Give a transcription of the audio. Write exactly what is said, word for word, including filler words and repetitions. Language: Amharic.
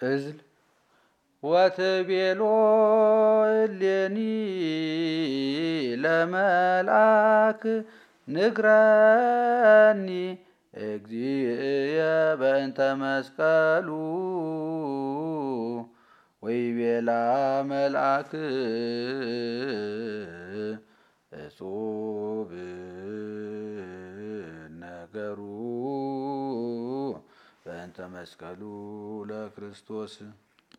እዝል ወትቤሎ እሌኒ ለመልአክ ንግረኒ እግዚእየ በእንተ መስቀሉ ወይቤላ መልአክ እጹብ ነገሩ በእንተ መስቀሉ ለክርስቶስ